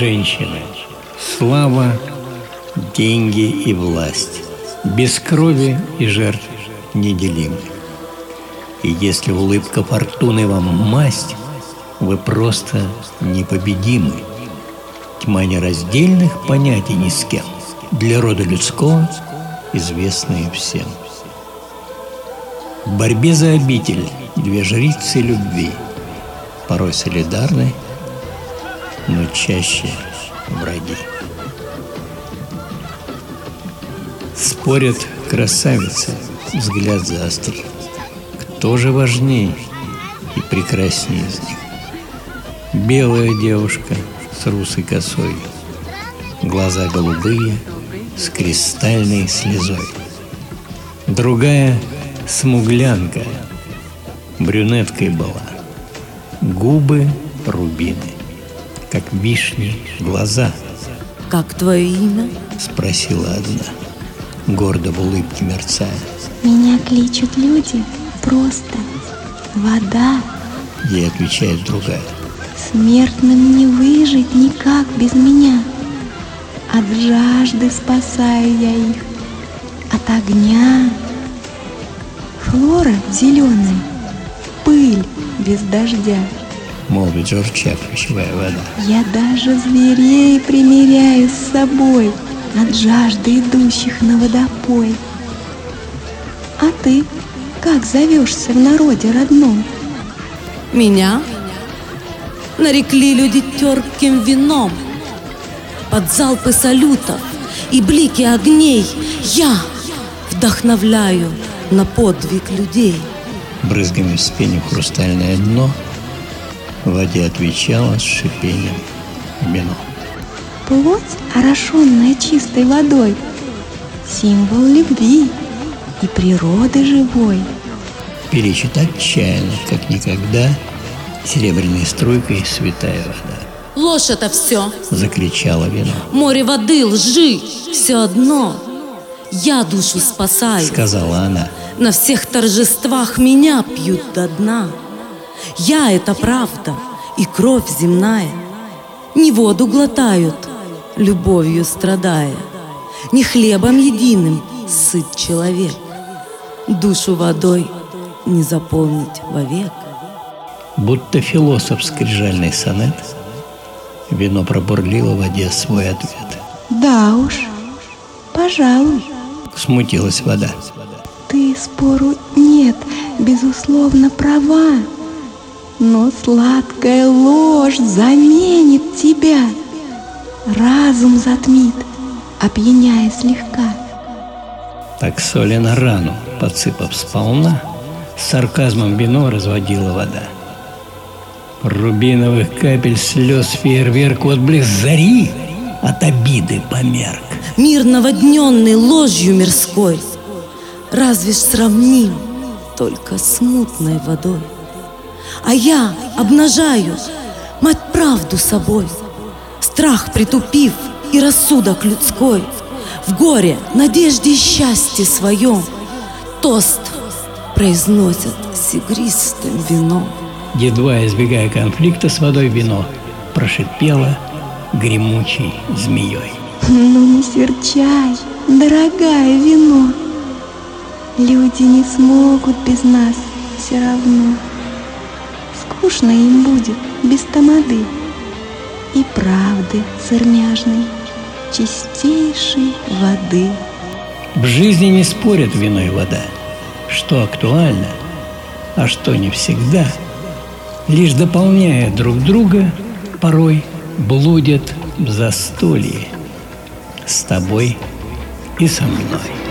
женщины. Слава, деньги и власть. Без крови и жертв неделимы. И если улыбка фортуны вам масть, вы просто непобедимы. Тьма нераздельных понятий ни с кем, для рода людского известные всем. В борьбе за обитель две жрицы любви, порой солидарны, но чаще враги. Спорят красавицы, взгляд заострив. Кто же важней и прекрасней из них? Белая девушка с русой косой, глаза голубые с кристальной слезой. Другая смуглянка, брюнеткой была, губы рубины, как вишни глаза. «Как твое имя?» — спросила одна, гордо в улыбке мерцая. «Меня кличут люди просто вода», — ей отвечает другая. «Смертным не выжить никак без меня. От жажды спасаю я их, от огня. Флора зеленая, пыль без дождя. Молвит журча ключевая вода. Я даже зверей примиряю с собой, от жажды идущих на водопой. А ты как зовешься в народе родном?» Меня нарекли люди терпким вином. Под залпы салютов и блики огней я вдохновляю на подвиг людей. Брызгами вспенив хрустальное дно, в воде отвечала с шипением вино. Плоть, орошенная чистой водой, символ любви и природы живой. Перечит отчаянно, как никогда, серебряной струйкой святая вода. Ложь это все, закричала вино. Море воды, лжи, все одно. Я душу спасаю, сказала она. На всех торжествах меня пьют до дна. Я — это правда и кровь земная. Не воду глотают, любовью страдая, не хлебом единым сыт человек. Душу водой не заполнить вовек. Будто философ скрижальный сонет, вино пробурлило в воде свой ответ. «Да уж, пожалуй», — смутилась вода. «Ты, спору нет, безусловно права, но сладкая ложь заменит тебя, разум затмит, опьяняя слегка». Так соли на рану, подсыпав сполна, с сарказмом вино разводила вода. Рубиновых капель слез фейерверк отблеск зари от обиды померк. Мир, наводненный ложью мирской, разве ж сравним только с мутной водой? А я обнажаю, мать, правду собой, страх притупив и рассудок людской, в горе, надежде и счастье своем тост произносят с игристым вином. Едва избегая конфликта с водой, вино прошипело гремучей змеей. «Ну не серчай, дорогая вино, люди не смогут без нас все равно. Скучно им будет без тамады и правды сырмяжной, чистейшей воды». В жизни не спорят вино и вода, что актуально, а что не всегда. Лишь дополняя друг друга, порой блудят в застолье с тобой и со мной.